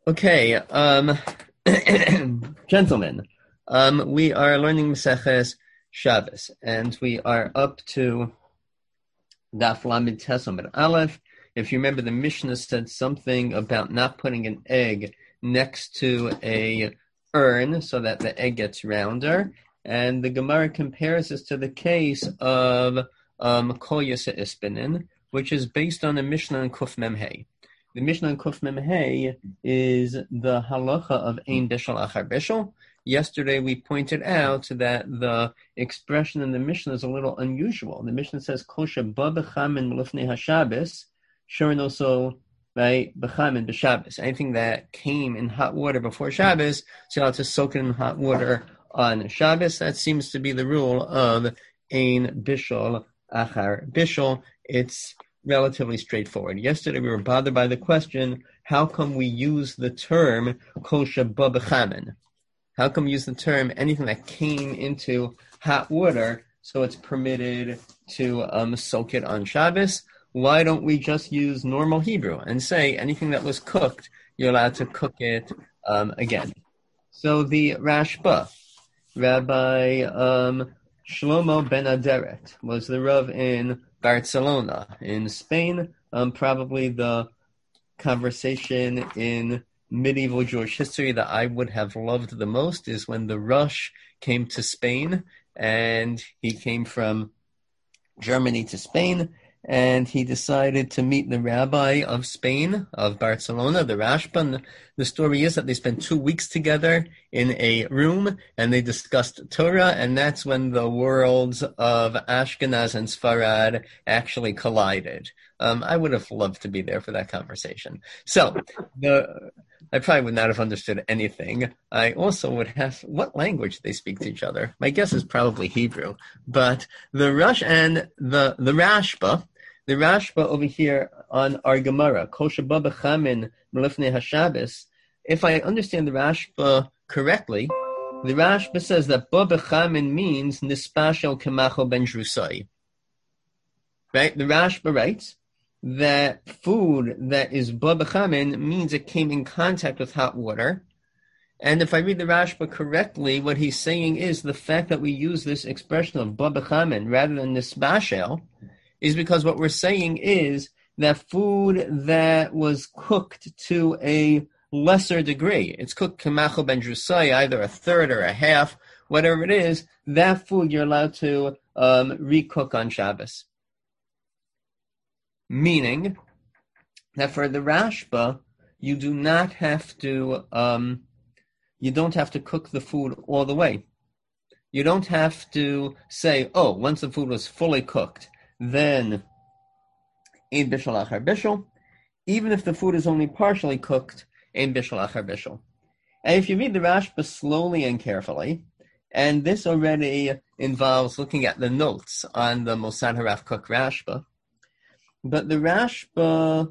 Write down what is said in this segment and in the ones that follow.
Okay, gentlemen, we are learning Maseches Shabbos, and we are up to Daf Lamed Tes Amud Aleph. If you remember, the Mishnah said something about not putting an egg next to a urn so that the egg gets rounder, and the Gemara compares this to the case of Kol Yisa Ispinin, which is based on a Mishnah in Kuf Mem Hey. The Mishnah in Kuf Mem Hey is the halacha of Ein Bishul Achar Bishul. Yesterday we pointed out that the expression in the Mishnah is a little unusual. The Mishnah says Kol sheba b'chamin l'fnei haShabbos, sure also right b'chamin b'Shabbos. Anything that came in hot water before Shabbos, so you have to soak it in hot water on Shabbos. That seems to be the rule of Ein Bishul Achar Bishul. It's relatively straightforward. Yesterday we were bothered by the question, how come we use the term kol sheba b'chamin? How come we use the term anything that came into hot water so it's permitted to soak it on Shabbos? Why don't we just use normal Hebrew and say anything that was cooked, you're allowed to cook it again? So the Rashba, Rabbi Shlomo ben Aderet, was the Rav in Barcelona, in Spain. Probably the conversation in medieval Jewish history that I would have loved the most is when the Rosh came to Spain, and he came from Germany to Spain, and he decided to meet the rabbi of Spain, of Barcelona, the Rashba. The story is that they spent 2 weeks together in a room, and they discussed Torah, and that's when the worlds of Ashkenaz and Sfarad actually collided. I would have loved to be there for that conversation. So, I probably would not have understood anything. I also would have, what language they speak to each other? My guess is probably Hebrew. But the Rosh and the Rashba over here on our Gemara, Kol sheba b'chamin m'lifnei haShabbos, if I understand the Rashba correctly, the Rashba says that ba b'chamin means nispashel kemachol ben drusai. Right? The Rashba writes that food that is ba b'chamin means it came in contact with hot water. And if I read the Rashba correctly, what he's saying is the fact that we use this expression of ba b'chamin rather than nisbashel is because what we're saying is that food that was cooked to a lesser degree, it's cooked kemachol ben drusai, either a third or a half, whatever it is, that food you're allowed to recook on Shabbos. Meaning that for the Rashba, you do not have to, you don't have to cook the food all the way. You don't have to say, oh, once the food was fully cooked, then Ein Bishul Achar Bishul. Even if the food is only partially cooked, Ein Bishul Achar Bishul. And if you read the Rashba slowly and carefully, and this already involves looking at the notes on the Mosad Harav Kook Rashba, but the Rashba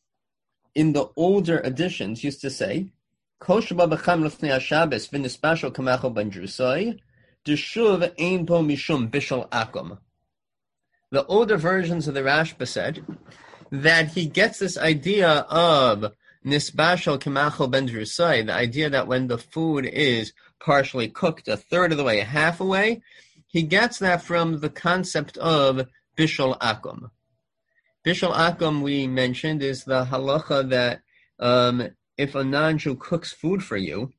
in the older editions used to say, Kol sheba b'cham l'fnei haShabbos v'nispashel kemachol ben drusai, d'shuv ein bo mishum bishul akum. The older versions of the Rashba said that he gets this idea of nisbashel kemachol ben drusai, the idea that when the food is partially cooked a third of the way, half away, he gets that from the concept of bishul akum. Bishul akum, we mentioned, is the halacha that if a non-Jew cooks food for you,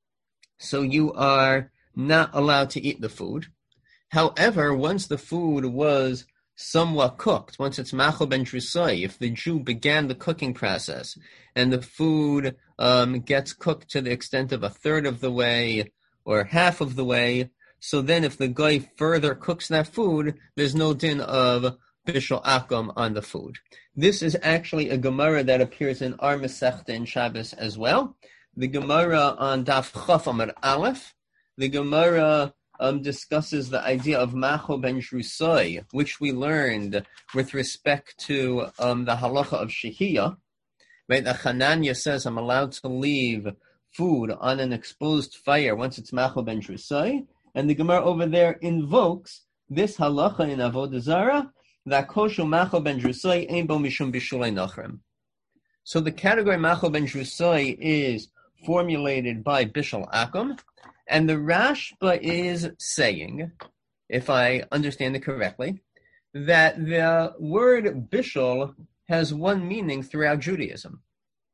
so you are not allowed to eat the food. However, once the food was somewhat cooked, once it's machol ben drusai, if the Jew began the cooking process and the food gets cooked to the extent of a third of the way or half of the way, so then if the guy further cooks that food, there's no din of Bishul Akum on the food. This is actually a Gemara that appears in our Masechta in Shabbos as well. The Gemara on Daf Chaf Amud Aleph, the Gemara discusses the idea of Machol ben Drusai, which we learned with respect to the halacha of Shehiyah. Right, the Hananya says I'm allowed to leave food on an exposed fire once it's Machol ben Drusai, and the Gemara over there invokes this halacha in Avodah Zarah, that koshu machol ben drusai ein bo mishum bishulei nachrim. So the category Machal ben Drusai is formulated by Bishul Akum, and the Rashba is saying, if I understand it correctly, that the word Bishul has one meaning throughout Judaism.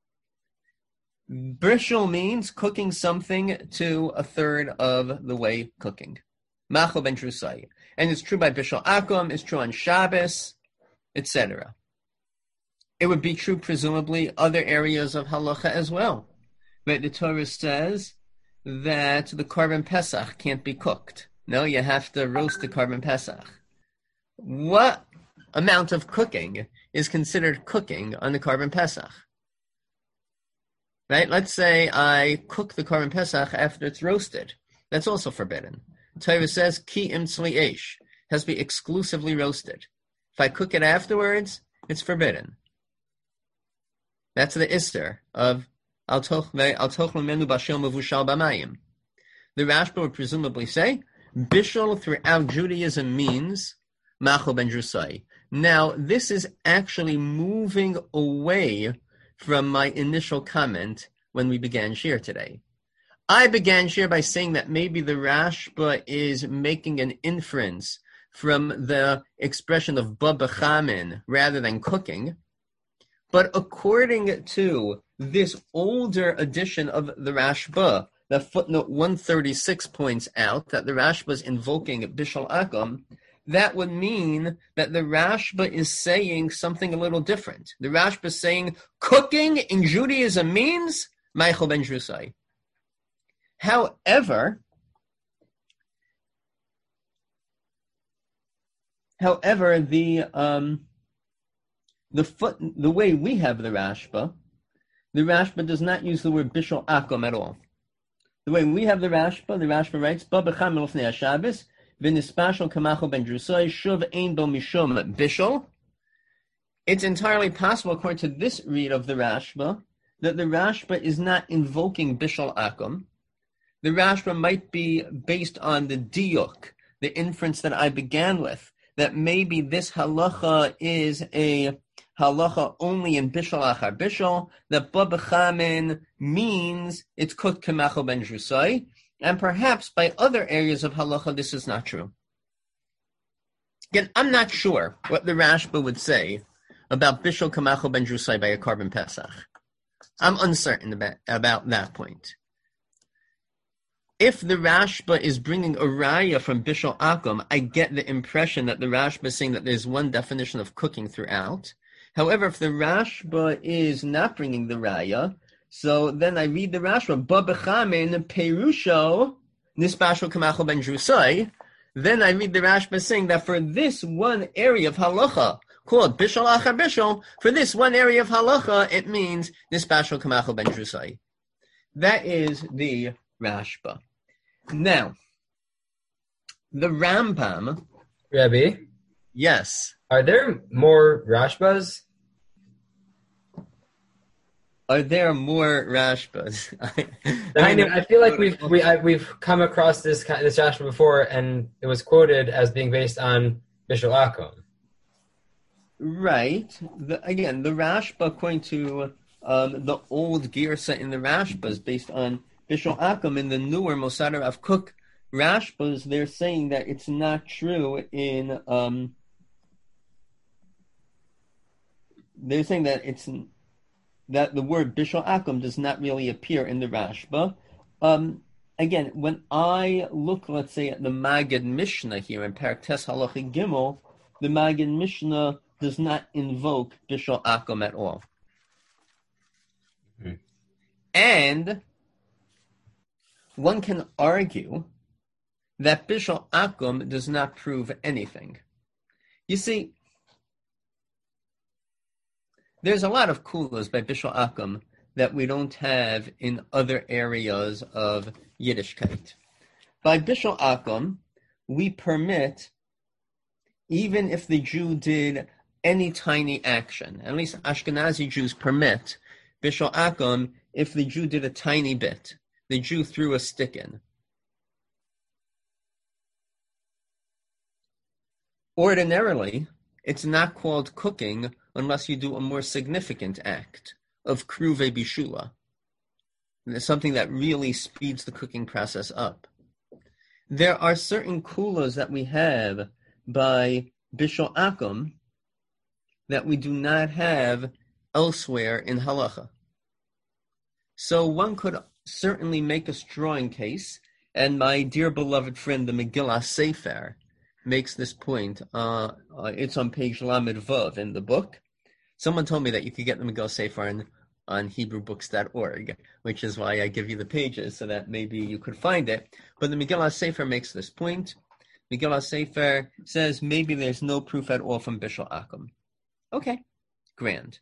Bishul means cooking something to a third of the way cooking. Machal ben Drusai. And it's true by Bishul Akum, it's true on Shabbos, etc. It would be true, presumably, other areas of halacha as well. But the Torah says that the Korban Pesach can't be cooked. No, you have to roast the Korban Pesach. What amount of cooking is considered cooking on the Korban Pesach? Right? Let's say I cook the Korban Pesach after it's roasted. That's also forbidden. Torah says, Ki im tzli eish, has to be exclusively roasted. If I cook it afterwards, it's forbidden. That's the ister of al tochlu menu bashil mevushal b'mayim. The Rashba would presumably say, Bishul throughout Judaism means Machal ben Drusai. Now, this is actually moving away from my initial comment when we began Shir today. I began Shir by saying that maybe the Rashba is making an inference from the expression of babachamin rather than cooking. But according to this older edition of the Rashba, the footnote 136 points out that the Rashba is invoking Bishul Akum, that would mean that the Rashba is saying something a little different. The Rashba is saying cooking in Judaism means Machal ben Drusai. However, the way we have the Rashba does not use the word Bishul Akum at all. The way we have the Rashba writes, Ba b'cham l'fnei HaShabbos, v'nispashal kamachal ben Drusai, shuv ein bo mishum Bishul. It's entirely possible, according to this read of the Rashba, that the Rashba is not invoking Bishul Akum. The Rashba might be based on the diuk, the inference that I began with, that maybe this halacha is a halacha only in Bishul Achar Bishul, that Babachamin means it's cooked Kamachal ben Drusai, and perhaps by other areas of halacha this is not true. Again, I'm not sure what the Rashba would say about Bishul Kamachal ben Drusai by a Korban Pesach. I'm uncertain about that point. If the Rashba is bringing a raya from Bishul Akum, I get the impression that the Rashba is saying that there's one definition of cooking throughout. However, if the Rashba is not bringing the raya, so then I read the Rashba, Ba b'chamin perusho nispashal kamachal ben Drusai. Then I read the Rashba saying that for this one area of halacha, called Bishul Achar Bishul, for this one area of halacha, it means nispashal kamachal ben Drusai. That is the Rashba. Now, the Rambam. Rabbi? Yes. Are there more Rashbas? Are there more Rashbas? I feel like we've come across this Rashba before, and it was quoted as being based on Bishul Akum. Right. The Rashba, according to the old Girsa in the Rashba, is based on Bishul Akum. In the newer Mosadar of Cook Rashbas, they're saying that it's not true in. They're saying that that the word Bishul Akum does not really appear in the Rashba. Again, when I look, let's say, at the Magid Mishnah here in Perek Tes Halacha Gimel, the Magid Mishnah does not invoke Bishul Akum at all. Mm-hmm. And one can argue that Bishul Akum does not prove anything. You see, there's a lot of kulas by Bishul Akum that we don't have in other areas of Yiddishkeit. By Bishul Akum, we permit, even if the Jew did any tiny action, at least Ashkenazi Jews permit Bishul Akum if the Jew did a tiny bit. The Jew threw a stick in. Ordinarily, it's not called cooking unless you do a more significant act. of kruve bishula. It's something that really speeds the cooking process up. There are certain kulas that we have by Bishul Akum that we do not have elsewhere in halacha. So one could certainly make a strong case, and my dear beloved friend, the Megillah Sefer, makes this point. It's on page Lamed Vav in the book. Someone told me that you could get the Megillah Sefer on HebrewBooks.org, which is why I give you the pages so that maybe you could find it. But the Megillah Sefer makes this point. Megillah Sefer says maybe there's no proof at all from Bishul Akum. Okay, grand.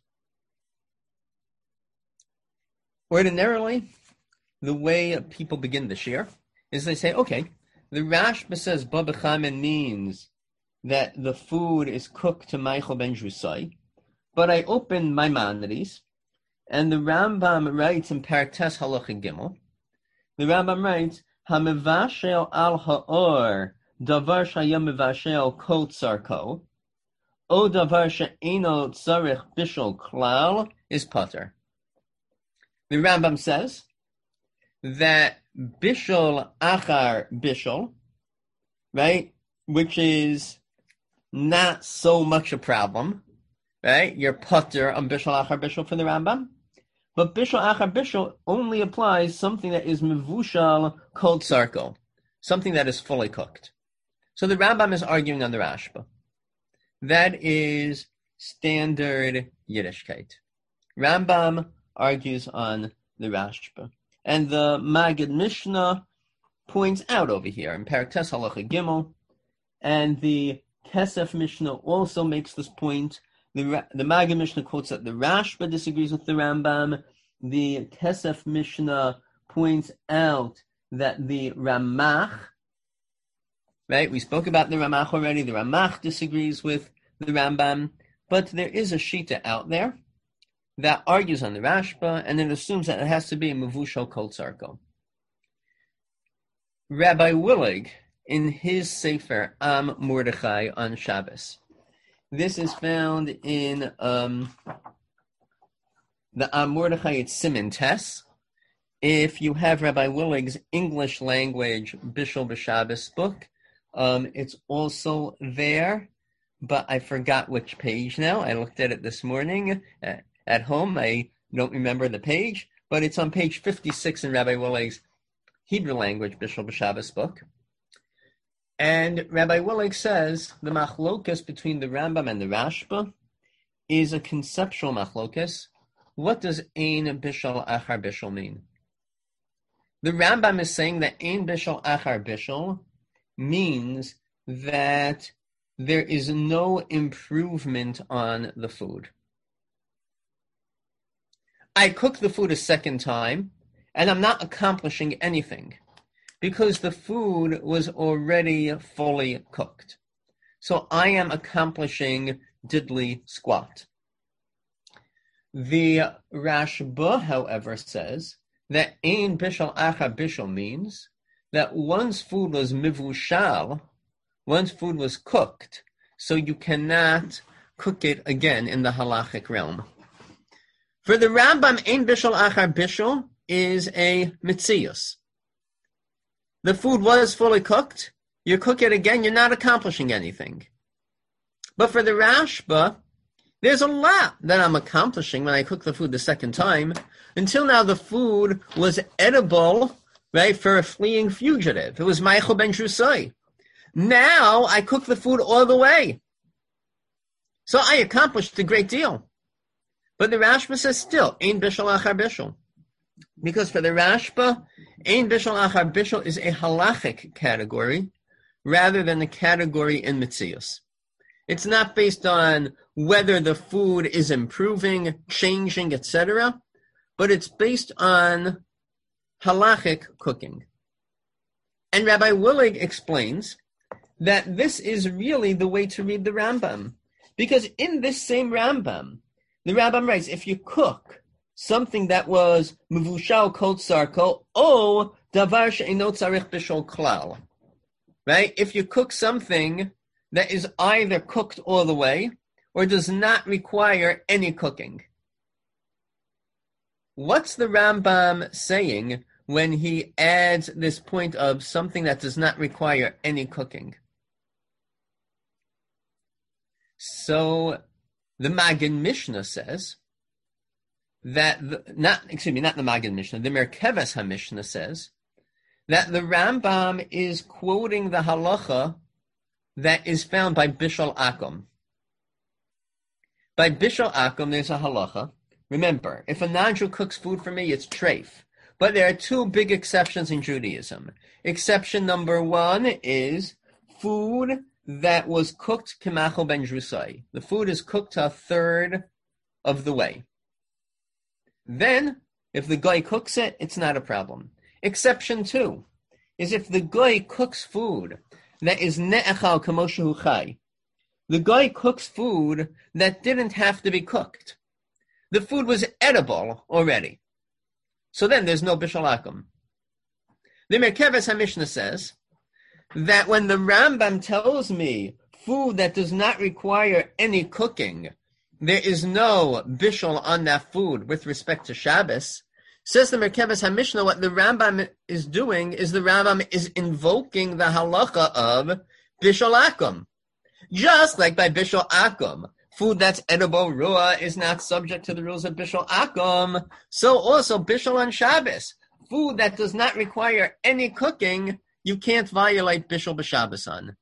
Ordinarily, the way people begin the shir is they say, okay, the Rashba says Baba Chamen means that the food is cooked to Michael ben Drusai, but I open Maimonides, and the Rambam writes in Paraktes Halacha Gimel, the Rambam writes, HaMevashel al ha'or davar shayam mevashel kol tzarko, o davar she'eno tzarich bishul klal is pater. The Rambam says that bishul achar bishul, right, which is not so much a problem, right? You're pater on bishul achar bishul for the Rambam, but bishul achar bishul only applies something that is mevushal kol tzarko, something that is fully cooked. So the Rambam is arguing on the Rashba. That is standard Yiddishkeit. Rambam argues on the Rashba. And the Magid Mishnah points out over here in Paraktes Halacha Gimel, and the Kesef Mishnah also makes this point. The Magid Mishnah quotes that the Rashba disagrees with the Rambam. The Kesef Mishnah points out that the Ramach, right, we spoke about the Ramach already, the Ramach disagrees with the Rambam, but there is a Shita out there that argues on the Rashba, and it assumes that it has to be a Mevushal Kol Tzarko. Rabbi Willig, in his Sefer Am Mordechai on Shabbos, this is found in the Am Mordechai, it's Siman Tes. If you have Rabbi Willig's English language Bishul B'Shabbos book, it's also there, but I forgot which page now. I looked at it this morning at home. I don't remember the page, but it's on page 56 in Rabbi Willig's Hebrew language Bishul B'Shabbos book. And Rabbi Willig says the machlokas between the Rambam and the Rashba is a conceptual machlokas. What does Ein Bishul Achar Bishul mean? The Rambam is saying that Ein Bishul Achar Bishul means that there is no improvement on the food. I cook the food a second time, and I'm not accomplishing anything because the food was already fully cooked. So I am accomplishing diddly squat. The Rashba, however, says that Ein Bishul Achar Bishul means that one's food was mivushal, one's food was cooked, so you cannot cook it again in the halachic realm. For the Rambam, Ein Bishul Achar Bishul is a mitzius. The food was fully cooked, you cook it again, you're not accomplishing anything. But for the Rashba, there's a lot that I'm accomplishing when I cook the food the second time. Until now, the food was edible, right, for a fleeing fugitive. It was Michael ben Drusai. Now I cook the food all the way. So I accomplished a great deal. But the Rashba says still, Ein Bishul Achar Bishul. Because for the Rashba, Ein Bishul Achar Bishul is a halachic category rather than a category in Mitzius. It's not based on whether the food is improving, changing, etc., but it's based on halachic cooking. And Rabbi Willig explains that this is really the way to read the Rambam. Because in this same Rambam, the Rambam writes, if you cook something that was mevushal kol tzarko, o davar she'eno tzarich bishul klal, right? If you cook something that is either cooked all the way or does not require any cooking. what's the Rambam saying when he adds this point of something that does not require any cooking? So the Magen Mishnah says that, not the Magen Mishnah, the Merkeves HaMishnah says that the Rambam is quoting the halacha that is found by Bishul Akum. By Bishul Akum, there's a halacha. Remember, if a non-Jew cooks food for me, it's treif. But there are two big exceptions in Judaism. Exception number one is food that was cooked k'machal ben drusai. The food is cooked to a third of the way. Then, if the guy cooks it, it's not a problem. Exception two is if the guy cooks food that is ne'echal kamo shehu chai. The guy cooks food that didn't have to be cooked. The food was edible already. So then there's no bishul akum. The Merkeves HaMishnah says that when the Rambam tells me food that does not require any cooking, there is no bishul on that food with respect to Shabbos, says the Merkeves HaMishnah, what the Rambam is doing is the Rambam is invoking the halacha of bishul akum. Just like by bishul akum, food that's edible, ruah, is not subject to the rules of bishul akum, so also bishul on Shabbos. Food that does not require any cooking, you can't violate bishul b'Shabbos on.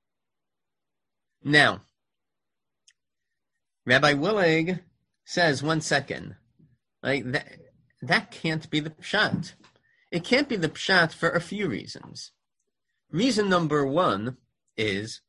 Now, Rabbi Willig says, 1 second, like that can't be the pshat. It can't be the pshat for a few reasons. Reason number one is,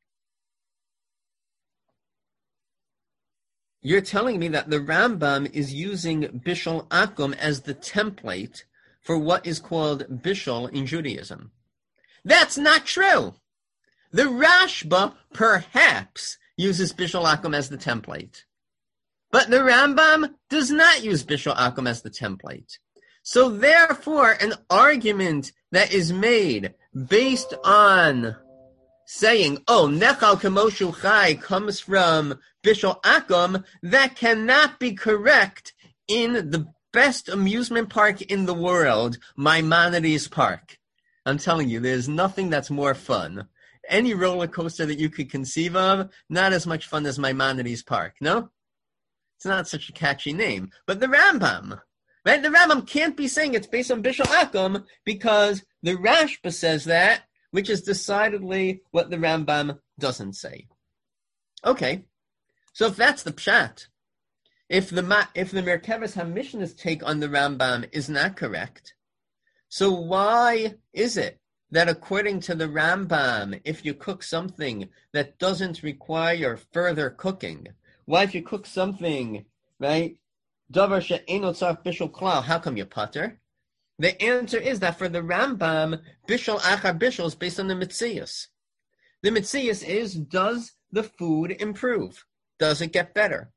you're telling me that the Rambam is using bishul akum as the template for what is called bishul in Judaism. That's not true. The Rashba perhaps uses bishul akum as the template, but the Rambam does not use bishul akum as the template. So therefore, an argument that is made based on saying, nechal kamoshu chai comes from bishul akum, that cannot be correct in the best amusement park in the world, Maimonides Park. I'm telling you, there's nothing that's more fun. Any roller coaster that you could conceive of, not as much fun as Maimonides Park, no? It's not such a catchy name. But the Rambam, right? The Rambam can't be saying it's based on bishul akum because the Rashba says that, which is decidedly what the Rambam doesn't say. Okay, so if that's the pshat, if the Merkeves HaMishnah's take on the Rambam is not correct, so why is it that according to the Rambam, if you cook something that doesn't require further cooking, why if you cook something, right, davar she'eino tzarich bishul klal, how come you putter? The answer is that for the Rambam, bishul achar bishul is based on the mitzias. The mitzias is, does the food improve? Does it get better?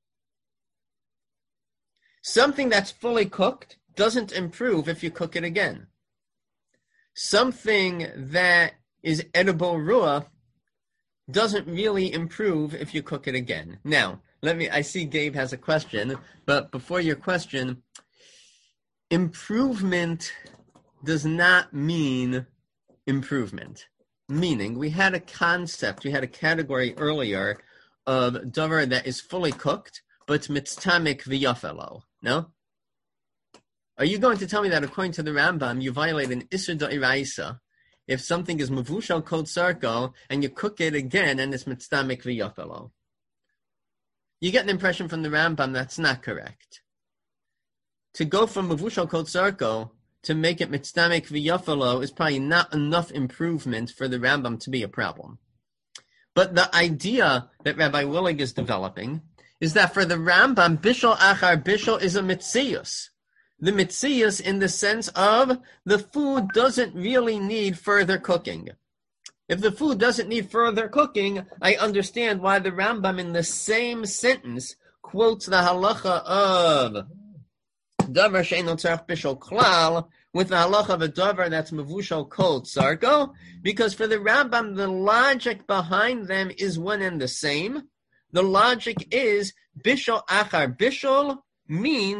Something that's fully cooked doesn't improve if you cook it again. Something that is edible ruah doesn't really improve if you cook it again. Now, I see Gabe has a question, but before your question, improvement does not mean improvement. Meaning, we had a category earlier of davar that is fully cooked, but mitztamik v'yafelo. No? Are you going to tell me that according to the Rambam, you violate an Isser Da'iraisa if something is mavushal kol sarko and you cook it again and it's mitztamik v'yafelo? You get an impression from the Rambam that's not correct. To go from mavushal kol sarko to make it mitztamik v'yafelo is probably not enough improvement for the Rambam to be a problem. But the idea that Rabbi Willig is developing is that for the Rambam, bishul achar bishul is a mitzias. The mitzias in the sense of the food doesn't really need further cooking. If the food doesn't need further cooking, I understand why the Rambam in the same sentence quotes the halacha of davar she'eino tzarich bishul klal with the halacha of a davar that's mavushal kol tzarko, because for the Rambam, the logic behind them is one and the same. The logic is bishul achar bishul means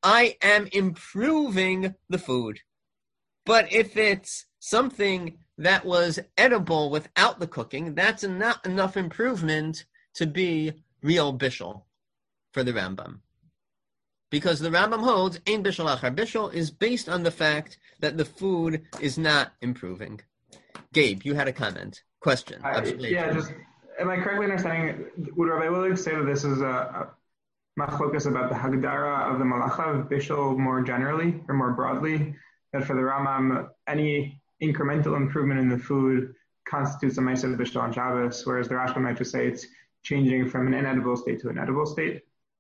I am improving the food. But if it's something that was edible without the cooking, that's not enough improvement to be real bishul for the Rambam. Because the Rambam holds, Ein bishul achar bishul is based on the fact that the food is not improving. Gabe, you had a comment, question. Am I correctly understanding, would Rabbi Willig say that this is a machlokas about the Hagdara of the Malacha of bishul more generally or more broadly? That for the Rambam, any incremental improvement in the food constitutes a ma'aseh bishul on Shabbos, whereas the Rashba might just say it's changing from an inedible state to an edible state?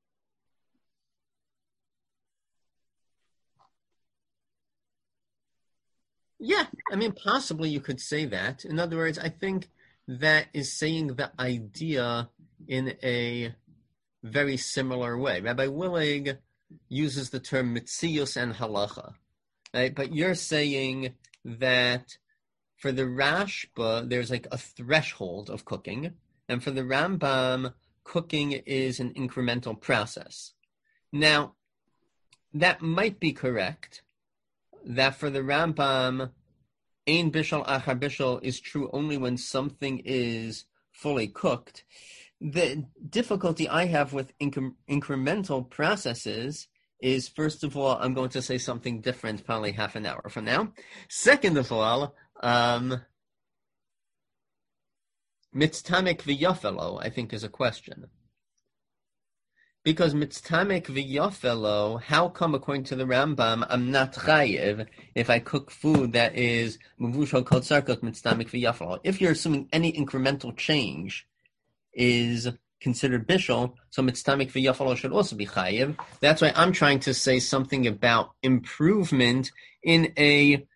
Yeah, I mean, possibly you could say that. In other words, I think that is saying the idea in a very similar way. Rabbi Willig uses the term mitzius and halacha, right? But you're saying that for the Rashba, there's like a threshold of cooking, and for the Rambam, cooking is an incremental process. Now, that might be correct, that for the Rambam, ein bishul achar bishul is true only when something is fully cooked. The difficulty I have with incremental processes is, first of all, I'm going to say something different probably half an hour from now. Second of all, mitztamik v'yafelo, I think, is a question. Because mitztamik v'yafelo, how come, according to the Rambam, I'm not chayiv if I cook food that is mevushal kol tzarkot mitztamik v'yafelo? If you're assuming any incremental change is considered bishul, so mitztamik v'yafelo should also be chayiv. That's why I'm trying to say something about improvement in a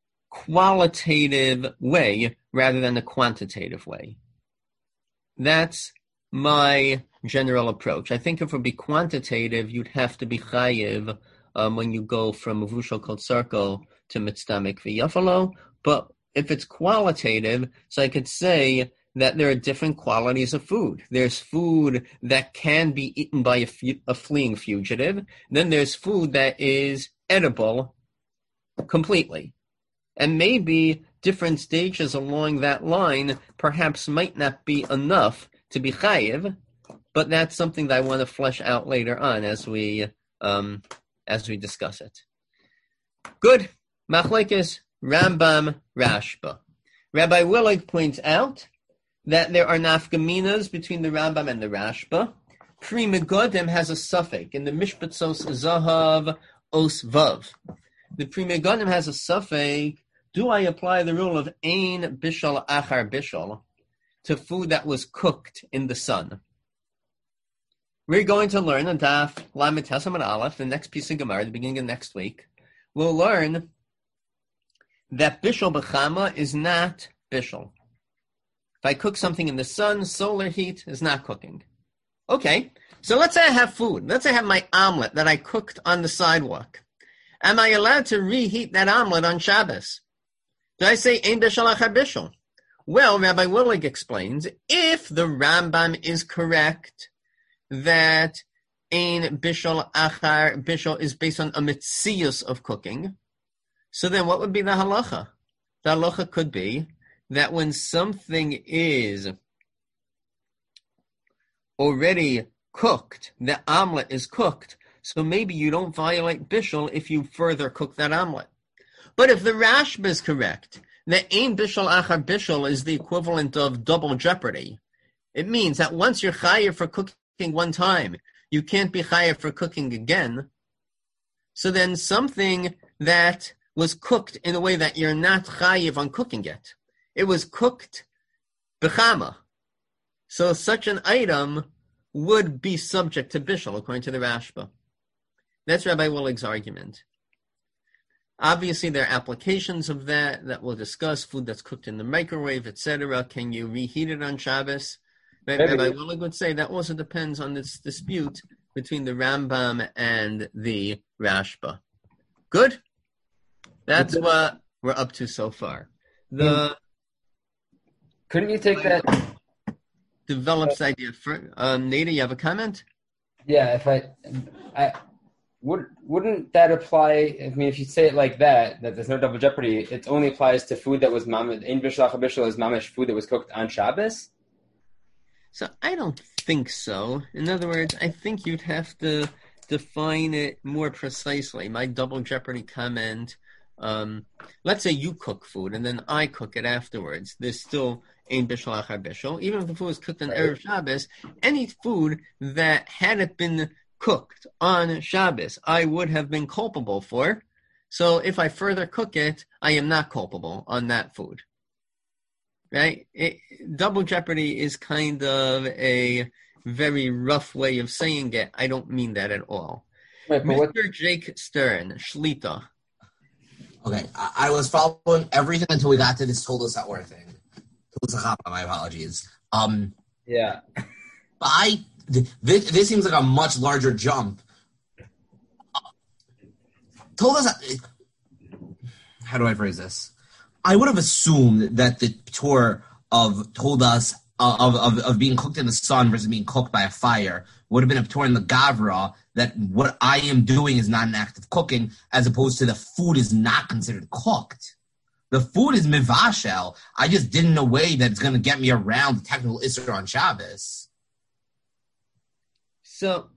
qualitative way rather than a quantitative way. That's my general approach. I think if it would be quantitative, you'd have to be chayiv when you go from mevushal kol tzarko to mitztamik v'yafelo. But if it's qualitative, so I could say that there are different qualities of food. There's food that can be eaten by a fleeing fugitive. Then there's food that is edible completely. And maybe different stages along that line perhaps might not be enough to be chayiv, but that's something that I want to flesh out later on as we discuss it. Good. Machlekes Rambam Rashba. Rabbi Willig points out that there are nafkaminas between the Rambam and the Rashba. Pri Megadim has a suffix in the Mishpatzos Zahav Os Vav. The Pri Megadim has a suffix. Do I apply the rule of ein bishul achar bishul to food that was cooked in the sun? We're going to learn on Daf Lamed Tes Amud Aleph, the next piece of Gemara, the beginning of next week. We'll learn that bishul b'chama is not bishul. If I cook something in the sun, solar heat is not cooking. Okay, so let's say I have food. Let's say I have my omelet that I cooked on the sidewalk. Am I allowed to reheat that omelet on Shabbos? Do I say ein bishul achar bishul? Well, Rabbi Willig explains, if the Rambam is correct that ein bishul achar bishul is based on a mitzius of cooking, so then what would be the halacha? The halacha could be that when something is already cooked, the omelet is cooked, so maybe you don't violate bishul if you further cook that omelet. But if the Rashba is correct, that ein bishul achar bishul is the equivalent of double jeopardy, it means that once you're chayiv for cooking one time, you can't be chayiv for cooking again. So then something that was cooked in a way that you're not chayiv on cooking it, it was cooked b'chama. So such an item would be subject to bishul, according to the Rashba. That's Rabbi Willig's argument. Obviously, there are applications of that we'll discuss. Food that's cooked in the microwave, etc. Can you reheat it on Shabbos? Rabbi Willig would say that also depends on this dispute between the Rambam and the Rashba. Good? That's what we're up to so far. Couldn't you take that? Develops idea. Nada, you have a comment? Yeah, wouldn't that apply? I mean, if you say it like that there's no double jeopardy, it only applies to food that was mamish. Ein bishul achar bishul is mamish food that was cooked on Shabbos. So I don't think so. In other words, I think you'd have to define it more precisely. My double jeopardy comment, let's say you cook food and then I cook it afterwards. There's still ein bishul achar bishul. Even if the food was cooked on Erev Shabbos, any food that had it been cooked on Shabbos, I would have been culpable for. So if I further cook it, I am not culpable on that food. Right? Double jeopardy is kind of a very rough way of saying it. I don't mean that at all. Right, Mr. Jake Stern, Shlita. Okay, I was following everything until we got to this Toldos HaOr thing. Toldos HaChapa, my apologies. Yeah. This seems like a much larger jump. How do I phrase this? I would have assumed that the tour of Toldos of being cooked in the sun versus being cooked by a fire would have been a tour in the Gavra, that what I am doing is not an act of cooking, as opposed to the food is not considered cooked. The food is mivashel. I just didn't know a way that it's going to get me around the technical Isser on Shabbos. So,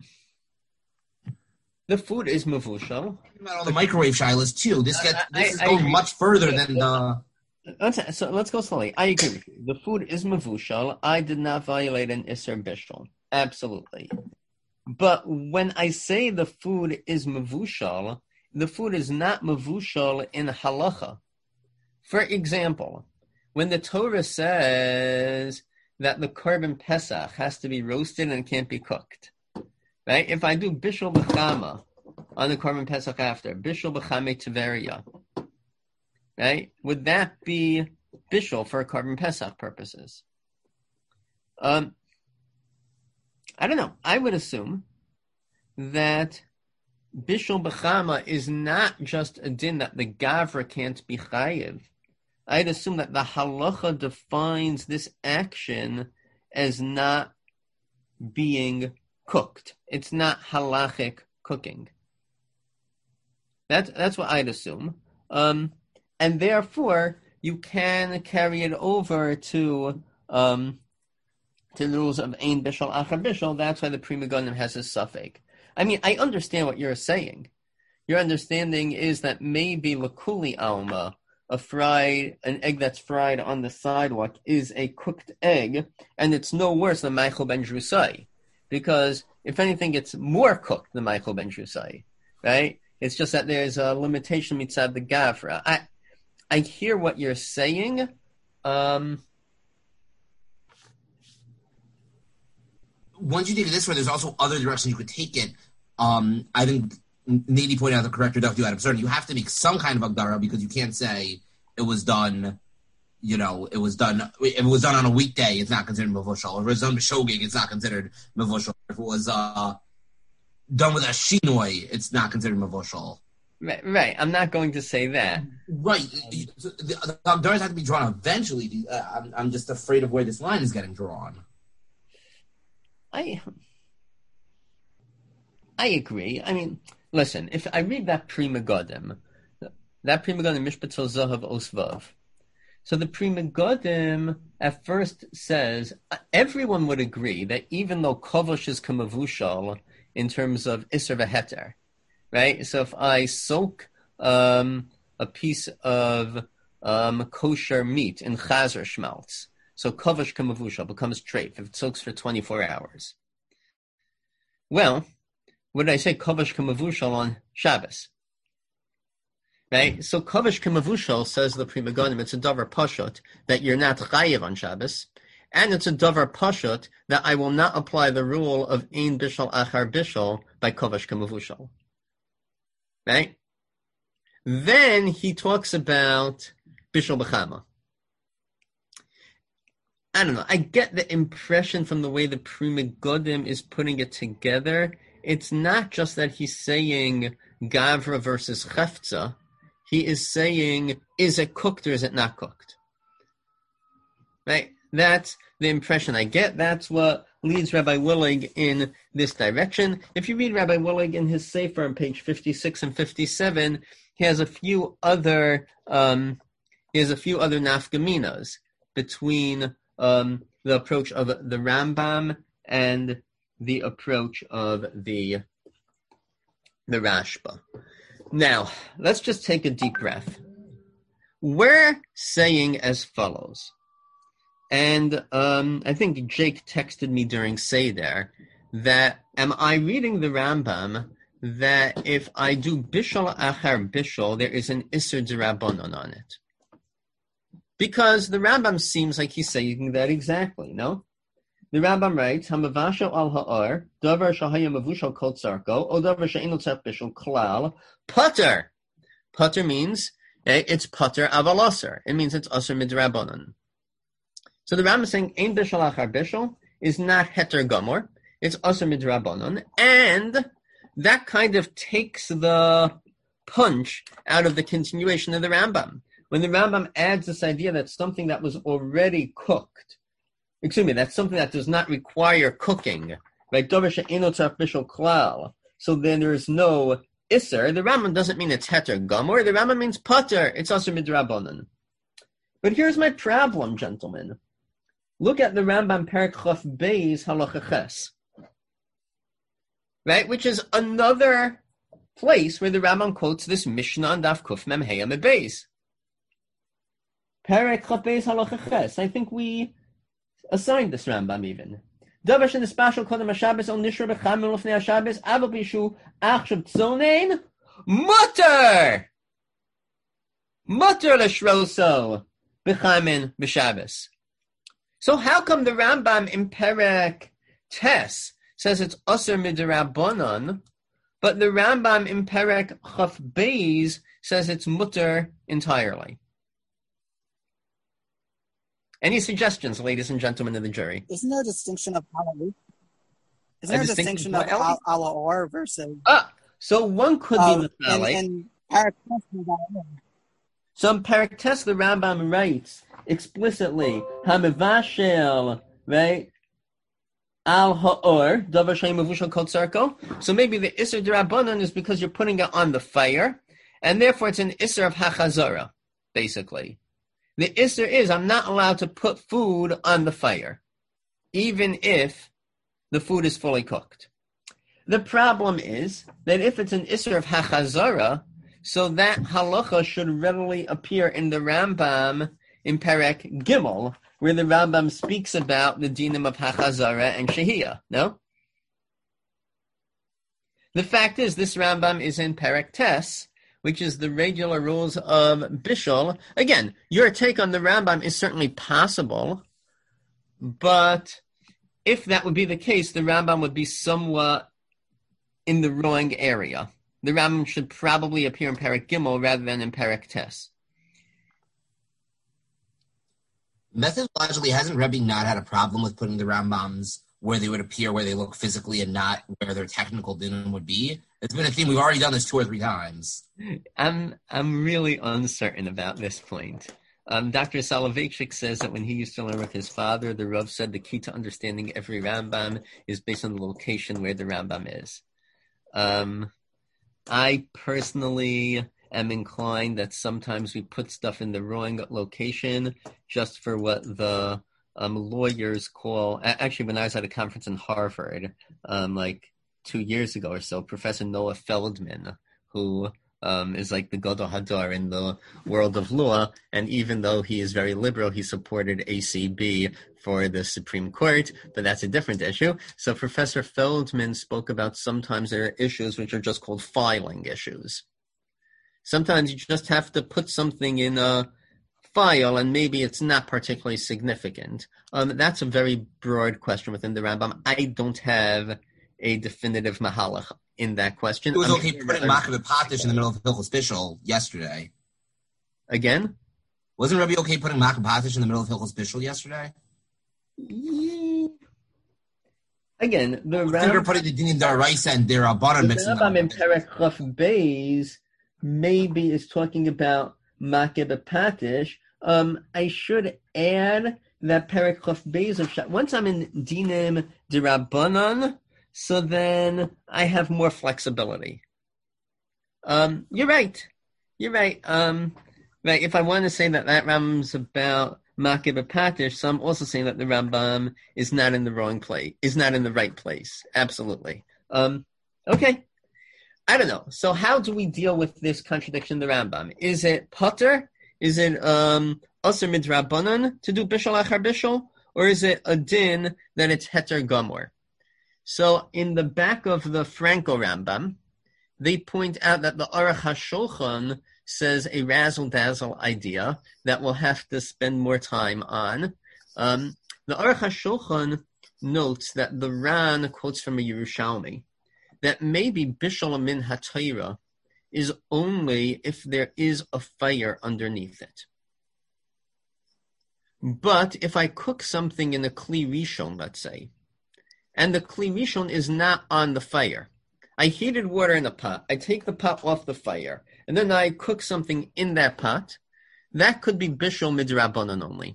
the food is mavushal. About all the microwave shilas too. This is going much further than the. Let's go slowly. I agree with you. The food is mavushal. I did not violate an Isser bishul. Absolutely. But when I say the food is mavushal, the food is not mavushal in halacha. For example, when the Torah says that the korban pesach has to be roasted and can't be cooked, right? If I do bishul b'chama on the korban pesach after, bishul b'chame teveria, right? Would that be bishul for korban pesach purposes? I don't know. I would assume that bishul b'chama is not just a din that the gavra can't be chayiv. I'd assume that the halacha defines this action as not being cooked. It's not halachic cooking. That's what I'd assume. And therefore, you can carry it over to the rules of ein bishul achar bishul. That's why the Pri Megadim has a suffix. I mean, I understand what you're saying. Your understanding is that maybe lakuli alma, an egg that's fried on the sidewalk, is a cooked egg, and it's no worse than Michael ben Drusai, because if anything, it's more cooked than Michael ben Drusai, right? It's just that there's a limitation mitzad the gavra. I hear what you're saying. Once you take it this way, there's also other directions you could take it. I think Nady pointed out the correct reductive ad absurdum. You have to make some kind of agdara, because you can't say it was done, if it was done on a weekday, it's not considered mevushal. If it was done b'shogeg, it's not considered mevushal. If it was done with a shinoi, it's not considered mevushal. Right. I'm not going to say that. Right. So the agdaras have to be drawn eventually. I'm just afraid of where this line is getting drawn. I agree. I mean, listen, if I read that Pri Megadim Mishpatzol Zahav Osvav, so the Pri Megadim at first says, everyone would agree that even though kovosh is kamavushal in terms of Isser v'heter, right? So if I soak a piece of kosher meat in chazer schmaltz, so kovosh kamavushal becomes treif if it soaks for 24 hours. Well, would I say kovash kamavushal on Shabbos? Right? So kovash kamavushal, says the Pri Megadim, it's a davar pashut that you're not chayiv on Shabbos, and it's a davar pashut that I will not apply the rule of ein bishul achar bishul by kovash kamavushal. Right? Then he talks about bishul b'chama. I don't know. I get the impression from the way the Pri Megadim is putting it together. It's not just that he's saying Gavra versus Chefza. He is saying, is it cooked or is it not cooked? Right? That's the impression I get. That's what leads Rabbi Willig in this direction. If you read Rabbi Willig in his Sefer on page 56 and 57, he has a few other nafkaminas between the approach of the Rambam and the approach of the Rashba. Now, let's just take a deep breath. We're saying as follows, and I think Jake texted me during Seder that am I reading the Rambam that if I do bishul achar bishul, there is an isur d'Rabbanan on it? Because the Rambam seems like he's saying that exactly, no? The Rambam writes, "Hamavashel al ha'ar, davar shahayim mavushal kol tzarko, o davar she'inu tzarch bishul klal, putter." Putter means it's putter aval aser. It means it's aser midrabanan. So the Rambam is saying, "Ein bishul achar bishul" is not heter gomor. It's aser midrabanan, and that kind of takes the punch out of the continuation of the Rambam. When the Rambam adds this idea that something that was already cooked, that's something that does not require cooking, right? So then there is no Isser. The Rambam doesn't mean it's heter gomor. The Rambam means putter. It's also midrabanan. But here's my problem, gentlemen. Look at the Rambam Perek Chaf Beis Halacha Ches, right? Which is another place where the Rambam quotes this Mishnah on Daf Kuf Mem Hey Amud Beis. Perek Chaf Beis Halacha Ches. I think we assigned this Rambam even. Davar shenispashal kodem haShabbos on nishra b'chamim lefnei haShabbos aval bishu achshav tzonein mutter l'shroso b'chamin b'Shabbos. So how come the Rambam in Perek Tes says it's aser midrabanan, but the Rambam in Perek Chaf Beis says it's mutter entirely? Any suggestions, ladies and gentlemen of the jury? Isn't there a distinction of halalut? Isn't there a distinction of ala-or versus... So one could be Mithalik. And Perek Tes. So in Perek Tes, the Rambam writes explicitly, Hamivashel, right? Al ha'or, davar she'ein mavushal kol tzarko. So maybe the Isser d'Rabbanan is because you're putting it on the fire, and therefore it's an Isser of hachazara, basically. The Isser is, I'm not allowed to put food on the fire, even if the food is fully cooked. The problem is that if it's an Isser of hachazara, so that halacha should readily appear in the Rambam in Perek Gimel, where the Rambam speaks about the dinim of hachazara and shehiyah, no? The fact is, this Rambam is in Perek Tes, which is the regular rules of Bishul. Again, your take on the Rambam is certainly possible, but if that would be the case, the Rambam would be somewhat in the wrong area. The Rambam should probably appear in Perek Gimel rather than in Perek Tes. Methodologically, hasn't Rebbe not had a problem with putting the Rambams where they would appear, where they look physically, and not where their technical dinim would be? It's been a theme. We've already done this 2 or 3 times. I'm really uncertain about this point. Dr. Soloveitchik says that when he used to learn with his father, the Rav said the key to understanding every Rambam is based on the location where the Rambam is. I personally am inclined that sometimes we put stuff in the wrong location just for what the lawyers call... Actually, when I was at a conference in Harvard, like 2 years ago or so, Professor Noah Feldman, who is like the Gadol Hadar in the world of law, and even though he is very liberal, he supported ACB for the Supreme Court, but that's a different issue. So Professor Feldman spoke about sometimes there are issues which are just called filing issues. Sometimes you just have to put something in a file, and maybe it's not particularly significant. That's a very broad question within the Rambam. I don't have a definitive mahalach in that question. It was okay putting Makabe Patish in the middle of Hilchos Bishul yesterday. Again? Wasn't Rebbe okay putting Makabe Patish in the middle of Hilchos Bishul yesterday? Again, the Rambam putting the Dinim Daraisa and Derabanan mixing them. The Rambam in Perek Chaf Beis maybe is talking about Makabe Patish. I should add that Perek Chaf Beis of once I'm in Dinim D'Rabbanan, so then I have more flexibility. You're right. Right. If I want to say that Rambam's about Makib Patish, so I'm also saying that the Rambam is not in the wrong place, is not in the right place. Absolutely. Okay. I don't know. So how do we deal with this contradiction in the Rambam? Is it Potter? Is it Aser Midrabanan to do Bishul Achar Bishul? Or is it a din that it's Heter Gomor? So in the back of the Franco Rambam, they point out that the Aruch HaShulchan says a razzle-dazzle idea that we'll have to spend more time on. The Aruch HaShulchan notes that the Ran quotes from a Yerushalmi that maybe Bishul Min HaTorah is only if there is a fire underneath it. But if I cook something in a Kli Rishon, let's say, and the Kli Rishon is not on the fire, I heated water in a pot, I take the pot off the fire, and then I cook something in that pot, that could be Bishul Midrabanan only.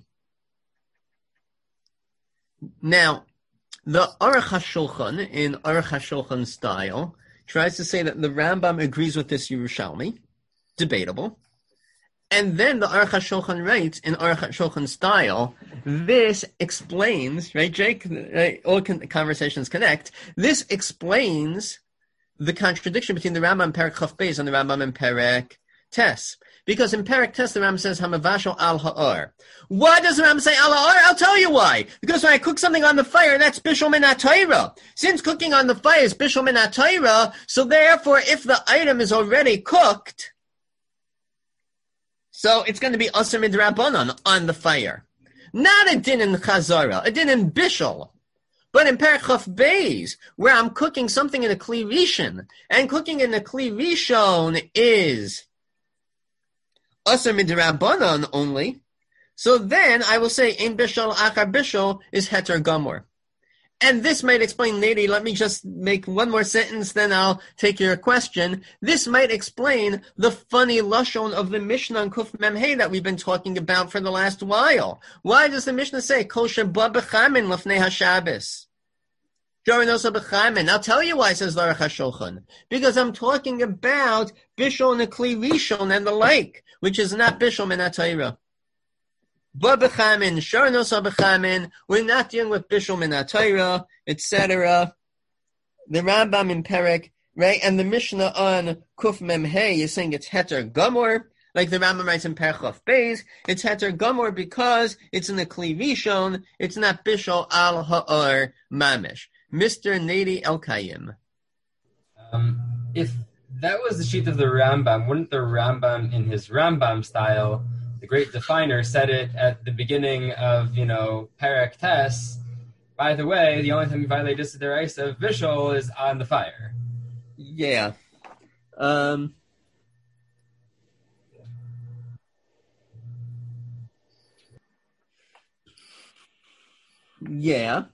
Now, the Aruch HaShulchan, in Aruch HaShulchan style, tries to say that the Rambam agrees with this Yerushalmi, debatable, and then the Aruch HaShulchan writes in Aruch HaShulchan style, this explains, right, Jake, right, all conversations connect, this explains the contradiction between the Rambam in Perek Chaf Beis and the Rambam in Perek Tes. Because in Perek Tes, the Rambam says, Hamavashal al ha'or. Why does the Rambam say al ha'or? I'll tell you why. Because when I cook something on the fire, that's Bishul Min HaTorah. Since cooking on the fire is Bishul Min HaTorah, so therefore, if the item is already cooked, so it's going to be Aser Midrabanan on the fire. Not a din in Chazara, a din in Bishul. But in Perek Chaf Beis, where I'm cooking something in a Kli Rishon, and cooking in a Kli Rishon is Aser Midrabanan only, so then I will say Ein Bishul Achar Bishul is Heter Gomor. And this might explain, Nady, let me just make one more sentence, then I'll take your question. This might explain the funny lashon of the Mishnah on Kuf Mem Hey that we've been talking about for the last while. Why does the Mishnah say, Kol sheba b'chamin lefnei haShabbos? I'll tell you why, says Aruch HaShulchan. Because I'm talking about Bishul and Kli Rishon and the like, which is not Bishul Min HaTorah. B'chamin, Sharanos b'chamin, we're not dealing with Bishul Min HaTorah, etc. The Rambam in Perek, right, and the Mishnah on Kuf Mem Hey is saying it's Heter Gomor, like the Rambam writes in Perek Chaf Beis, it's Heter Gomor because it's in the Kli Rishon, it's not Bishul al ha'or mamish. Mr. Nady El-Kayim. If that was the sheet of the Rambam, wouldn't the Rambam, in his Rambam style, the great definer, said it at the beginning of, Perek Tes, by the way, the only time you violate this deraisa of Bishul is on the fire. Yeah. Yeah.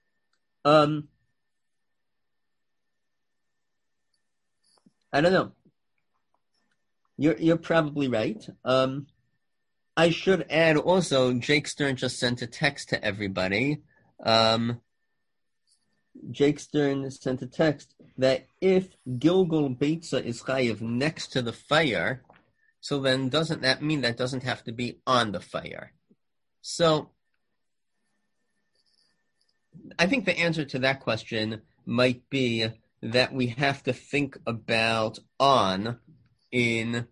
I don't know. You're probably right. I should add also, Jake Stern just sent a text to everybody. Jake Stern sent a text that if Gilgul Beitza is chayiv next to the fire, so then doesn't that mean that doesn't have to be on the fire? So I think the answer to that question might be that we have to think about on in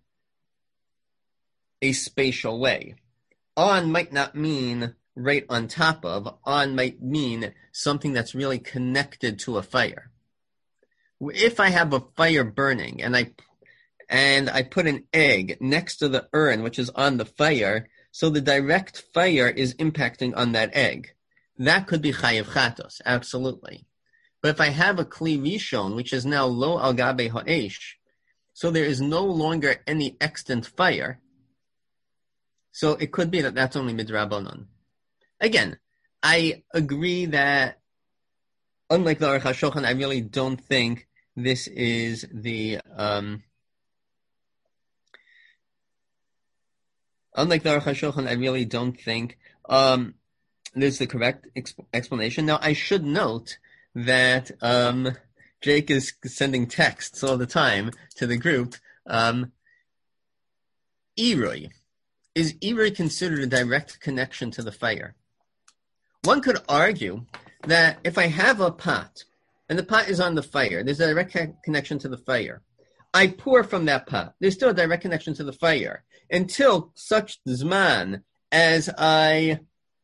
a spatial way. On might not mean right on top of. On might mean something that's really connected to a fire. If I have a fire burning and I put an egg next to the urn, which is on the fire, so the direct fire is impacting on that egg, that could be chayiv chatos, absolutely. But if I have a Kli Rishon, which is now lo al gabe ha'esh, so there is no longer any extant fire, so it could be that that's only midrabanan. Again, I agree that, unlike the Aruch HaShulchan, I really don't think this is the, unlike the Aruch HaShulchan, I really don't think, This is the correct explanation. Now, I should note that Jake is sending texts all the time to the group. Irui. Is Irui considered a direct connection to the fire? One could argue that if I have a pot, and the pot is on the fire, there's a direct connection to the fire. I pour from that pot. There's still a direct connection to the fire until such zman as I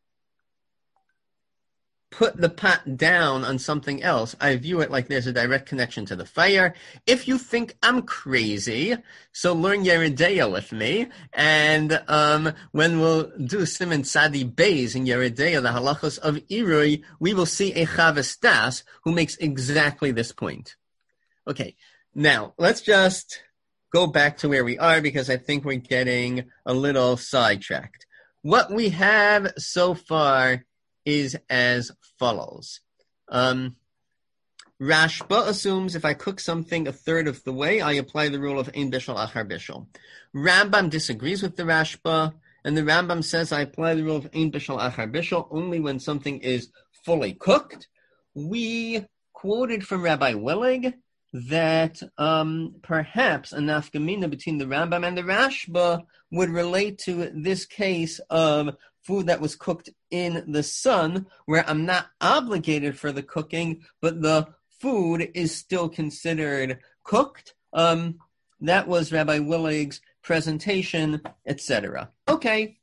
put the pot down on something else. I view it like there's a direct connection to the fire. If you think I'm crazy, so learn Yeridea with me, and when we'll do Simon Tzadi Beis in Yeridea, the halachos of Irui, we will see a Chavis Das who makes exactly this point. Okay, now let's just go back to where we are because I think we're getting a little sidetracked. What we have so far is as follows. Rashba assumes if I cook something a third of the way, I apply the rule of Ein Bishul Achar Bishul. Rambam disagrees with the Rashba, and the Rambam says I apply the rule of Ein Bishul Achar Bishul only when something is fully cooked. We quoted from Rabbi Willig that perhaps a nafkamina between the Rambam and the Rashba would relate to this case of food that was cooked in the sun, where I'm not obligated for the cooking, but the food is still considered cooked. That was Rabbi Willig's presentation, etc. Okay.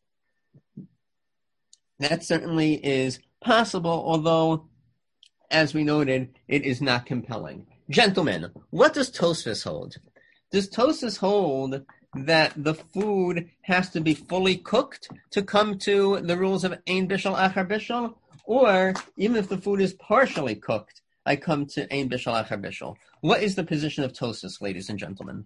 That certainly is possible, although, as we noted, it is not compelling. Gentlemen, what does Tosfos hold? Does Tosfos hold that the food has to be fully cooked to come to the rules of Ein Bishul Achar Bishul? Or even if the food is partially cooked, I come to Ein Bishul Achar Bishul? What is the position of Tosfos, ladies and gentlemen?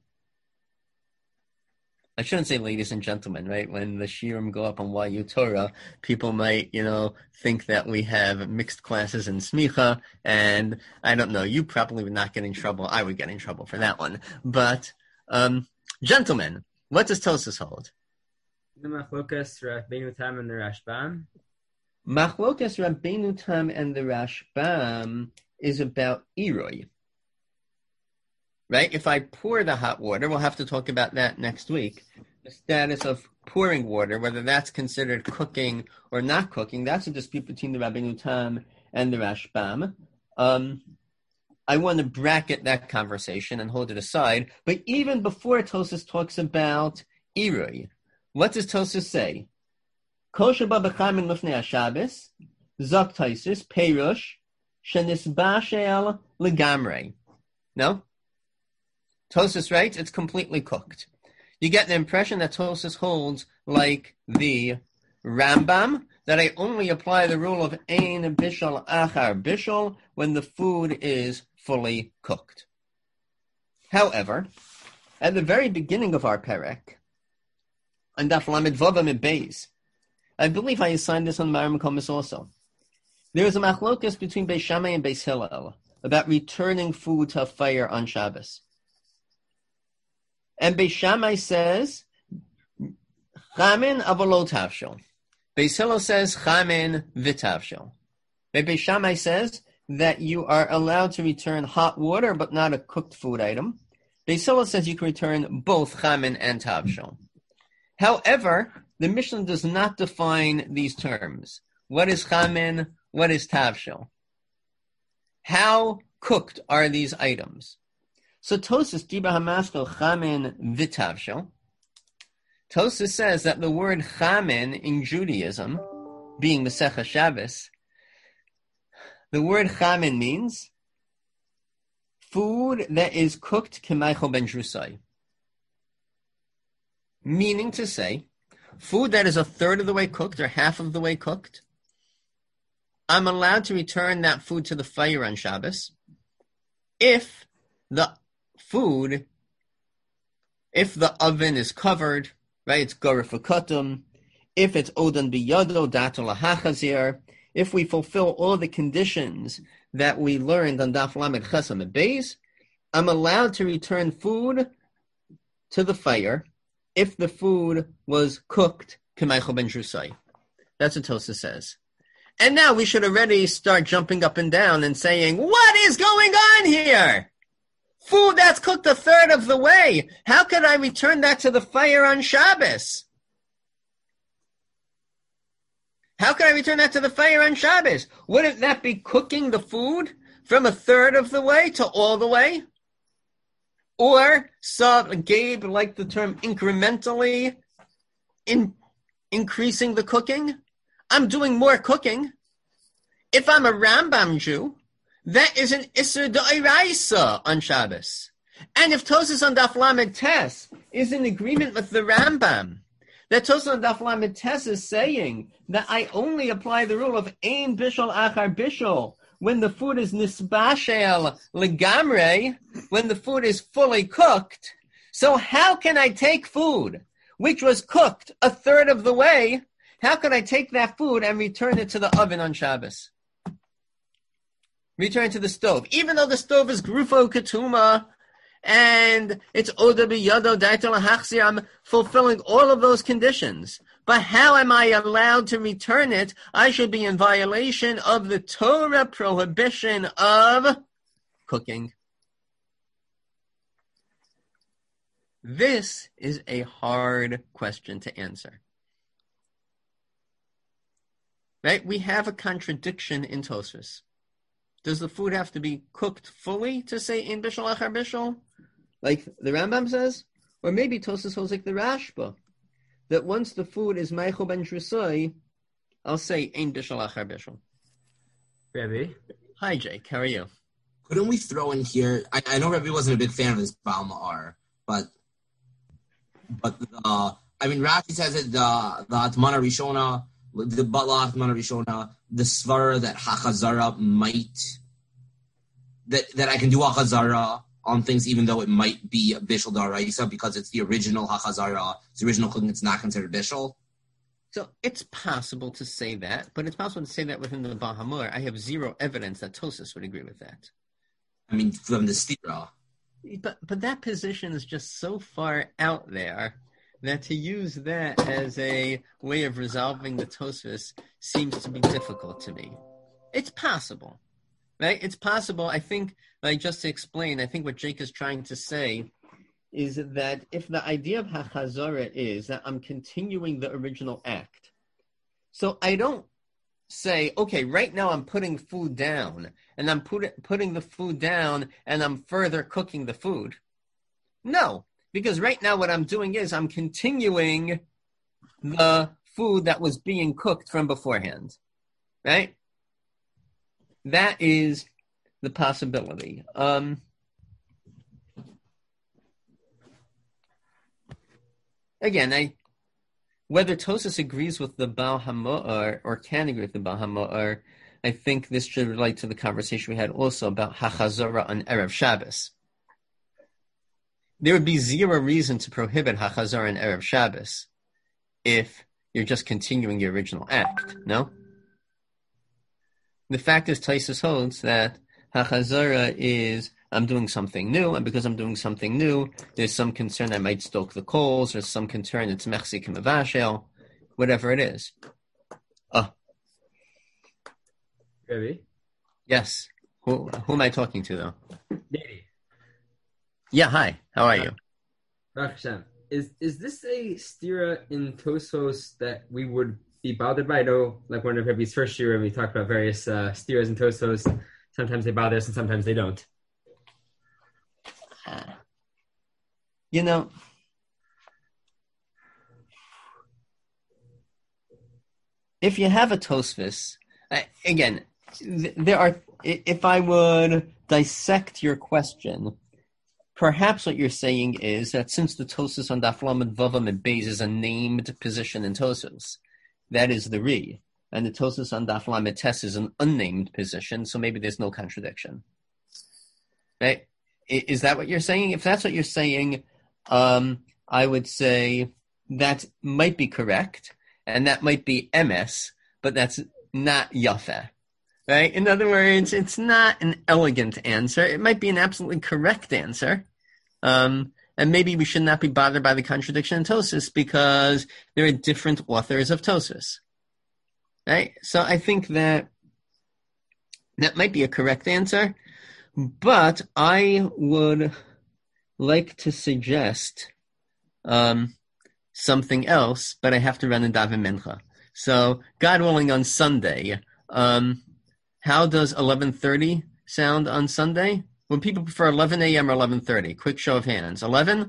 I shouldn't say ladies and gentlemen, right? When the shiurim go up on YU Torah, people might, think that we have mixed classes in smicha, and I don't know, you probably would not get in trouble. I would get in trouble for that one. But, gentlemen, what does Tosfos hold? The Machlokas Rabbeinu Tam and the Rashbam. Machlokas Rabbeinu Tam and the Rashbam is about Irui. Right? If I pour the hot water, we'll have to talk about that next week. The status of pouring water, whether that's considered cooking or not cooking, that's a dispute between the Rabbeinu Tam and the Rashbam. I want to bracket that conversation and hold it aside. But even before Tosfos talks about Irui, what does Tosfos say? Kosher ba b'chamin lufnei HaShabbos, zok Tosfos, perush, shenisbashel legamrei. No? Tosfos writes, it's completely cooked. You get the impression that Tosfos holds like the Rambam, that I only apply the rule of Ein Bishul Achar Bishul when the food is fully cooked. However, at the very beginning of our perek, on Daf Lamed Vav Amid Beis, I believe I assigned this on Marim Komis also. There is a machlokas between Beis Shammai and Beis Hillel about returning food to a fire on Shabbos. And Beis Shammai says, Chamin avolot tavshel. Beis Hillel says, Chamin v'tavshel. Beis Shammai says that you are allowed to return hot water, but not a cooked food item. Beis Hillel says you can return both Chamin and tavshel. However, the Mishnah does not define these terms. What is Chamin? What is tavshel? How cooked are these items? So Tosfos Dibra Hamaskal Chamin V'Tavshel. Tosfos says that the word Chamin in Judaism, being Masechah Shabbos, the word Chamin means food that is cooked K'maichel ben Drusai. Meaning to say, food that is a third of the way cooked or half of the way cooked, I'm allowed to return that food to the fire on Shabbos if the oven is covered, right? It's gorifakotum. If it's odan biyado, datul lahachazir. If we fulfill all the conditions that we learned on Daf Lamed Chesam Beis, I'm allowed to return food to the fire if the food was cooked k'maichel ben drusai. That's what Tosfos says. And now we should already start jumping up and down and saying, what is going on here? Food that's cooked a third of the way. How could I return that to the fire on Shabbos? How can I return that to the fire on Shabbos? Wouldn't that be cooking the food from a third of the way to all the way? Or, Gabe liked the term incrementally, increasing the cooking? I'm doing more cooking. If I'm a Rambam Jew, that is an Isser D'Oraisa on Shabbos. And if Tosas on Daf Lamed Tes is in agreement with the Rambam, that Tosas on Daf Lamed Tes is saying that I only apply the rule of Ein Bishul Achar Bishul when the food is Nisbashel Legamre, when the food is fully cooked. So how can I take food which was cooked a third of the way? How can I take that food and return it to the oven on Shabbos? Return to the stove. Even though the stove is Grufo Ketuma and it's Oda B'Yado Daitel HaChzir, I'm fulfilling all of those conditions. But how am I allowed to return it? I should be in violation of the Torah prohibition of cooking. This is a hard question to answer. Right? We have a contradiction in Tosfos. Does the food have to be cooked fully to say in bishul achar bishul, like the Rambam says? Or maybe Tosfos holds like the Rashba, that once the food is meichel ben drusoi, I'll say in bishul achar bishul. Rabbi? Hi, Jake. How are you? Couldn't we throw in here? I know Rabbi wasn't a big fan of this Baal Ma'ar, but Rashi says it, the Atmana Rishona, the Batla Atmana Rishona, the Svara that Hachazara might, that I can do Hachazara on things even though it might be a Bishul Daraisa because it's the original Hachazara, it's the original cooking, it's not considered Bishul. So it's possible to say that, but it's possible to say that within the Baal HaMor. I have zero evidence that Tosfos would agree with that. I mean, from the Stira. But that position is just so far out there that to use that as a way of resolving the Tosfos seems to be difficult to me. It's possible, right? It's possible. I think, like just to explain, I think what Jake is trying to say is that if the idea of Hachazara is that I'm continuing the original act, so I don't say, okay, right now I'm putting food down, and I'm putting the food down, and I'm further cooking the food. No, because right now what I'm doing is I'm continuing the food that was being cooked from beforehand, right? That is the possibility. Again, whether Tosfos agrees with the Baal HaMa'or or can agree with the Baal HaMa'or, I think this should relate to the conversation we had also about Hachazara on Erev Shabbos. There would be zero reason to prohibit Hachazara on Erev Shabbos if you're just continuing your original act, no? The fact is, Tosfos holds that Hachazara is I'm doing something new, and because I'm doing something new, there's some concern I might stoke the coals, or some concern it's mechzik mevashel, whatever it is. Rabbi? Yes. Who am I talking to, though? Nady. Yeah, hi. How are you? Baruch Hashem. Is this a stira in Tosfos that we would be bothered by? I know, like one of Rabbi's first year, we talked about various stiras in Tosfos. Sometimes they bother us and sometimes they don't. If you have a Tosfos, again, there are. If I would dissect your question, perhaps what you're saying is that since the Tosfos on Daf Lamed Vav Amud Beis is a named position in Tosfos, that is the Ri, and the Tosfos on Daf Lamed Tes is an unnamed position, so maybe there's no contradiction, right? Is that what you're saying? If that's what you're saying, I would say that might be correct, and that might be MS, but that's not Yafeh, right? In other words, it's not an elegant answer. It might be an absolutely correct answer, and maybe we should not be bothered by the contradiction in Tosfos because there are different authors of Tosfos. Right? So I think that might be a correct answer, but I would like to suggest something else, but I have to run and daven mincha. So, God willing, on Sunday, how does 11:30 sound on Sunday? Would people prefer 11 a.m. or 11:30? Quick show of hands. 11?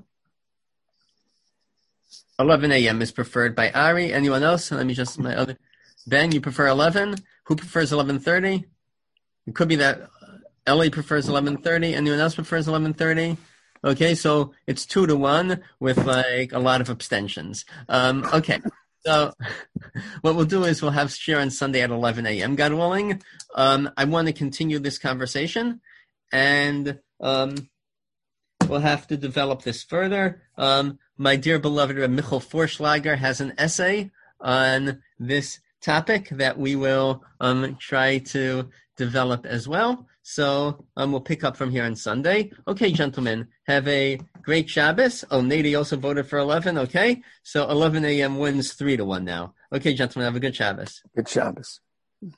11 a.m. is preferred by Ari. Anyone else? Let me just, Ben, you prefer 11? Who prefers 11:30? It could be that Ellie prefers 11:30. Anyone else prefers 11:30? Okay, so it's 2-1 with like a lot of abstentions. Okay, so what we'll do is we'll have shir on Sunday at 11 a.m. God willing. I want to continue this conversation, and we'll have to develop this further. My dear beloved Michael Forschlager has an essay on this topic that we will try to develop as well. So we'll pick up from here on Sunday. Okay, gentlemen, have a great Shabbos. Oh, Nady also voted for 11. Okay, so 11 a.m. wins 3-1 now. Okay, gentlemen, have a good Shabbos. Good Shabbos.